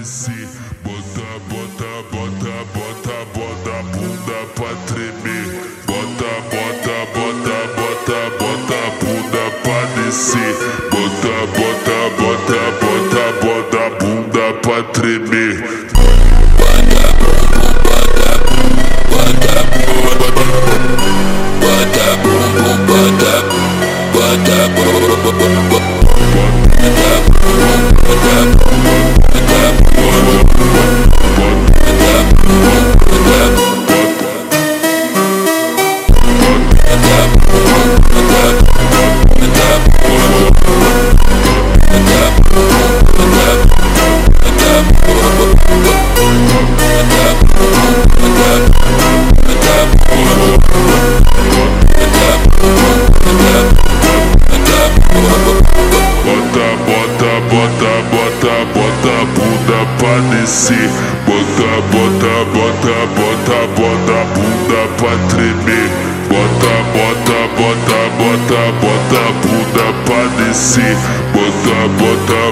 descer. Bota, bota, bota, bota, bota a bunda pra tremer. Bota, bota, bota, bota, bota a bunda pra descer. Bota, bota, bota, bota, bota a bunda pra tremer. Descer. Bota, bota, bota, bota, bota a bunda pra tremer. Bota, bota, bota, bota, bota a bunda pra descer. Bota, bota,